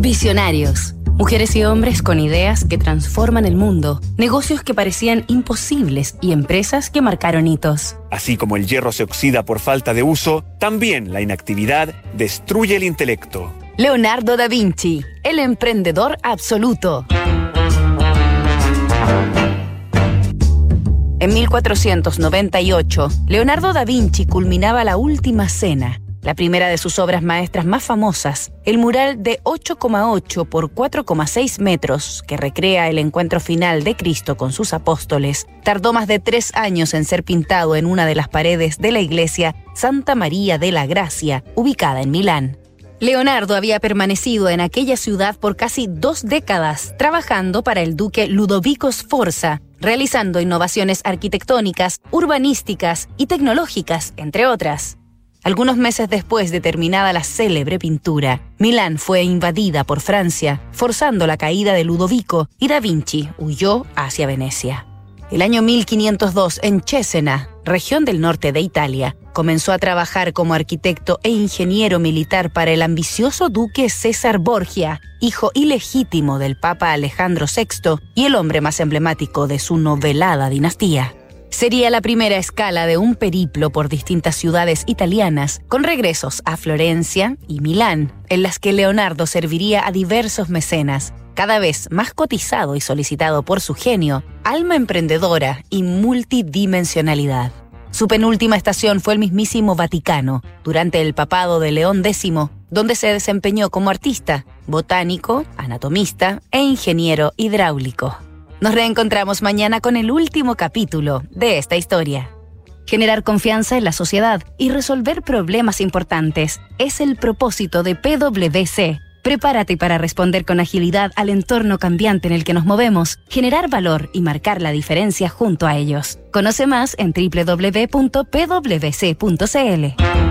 Visionarios. Mujeres y hombres con ideas que transforman el mundo, negocios que parecían imposibles y empresas que marcaron hitos. Así como el hierro se oxida por falta de uso, también la inactividad destruye el intelecto. Leonardo da Vinci, el emprendedor absoluto. En 1498, Leonardo da Vinci culminaba La Última Cena, la primera de sus obras maestras más famosas, el mural de 8,8 por 4,6 metros que recrea el encuentro final de Cristo con sus apóstoles. Tardó más de 3 años en ser pintado en una de las paredes de la iglesia Santa María de la Gracia, ubicada en Milán. Leonardo había permanecido en aquella ciudad por casi 2 décadas, trabajando para el duque Ludovico Sforza, realizando innovaciones arquitectónicas, urbanísticas y tecnológicas, entre otras. Algunos meses después de terminada la célebre pintura, Milán fue invadida por Francia, forzando la caída de Ludovico, y Da Vinci huyó hacia Venecia. El año 1502, en Cesena, región del norte de Italia, comenzó a trabajar como arquitecto e ingeniero militar para el ambicioso duque César Borgia, hijo ilegítimo del Papa Alejandro VI y el hombre más emblemático de su novelada dinastía. Sería la primera escala de un periplo por distintas ciudades italianas, con regresos a Florencia y Milán, en las que Leonardo serviría a diversos mecenas, cada vez más cotizado y solicitado por su genio, alma emprendedora y multidimensionalidad. Su penúltima estación fue el mismísimo Vaticano, durante el papado de León X, donde se desempeñó como artista, botánico, anatomista e ingeniero hidráulico. Nos reencontramos mañana con el último capítulo de esta historia. Generar confianza en la sociedad y resolver problemas importantes es el propósito de PwC. Prepárate para responder con agilidad al entorno cambiante en el que nos movemos, generar valor y marcar la diferencia junto a ellos. Conoce más en www.pwc.cl.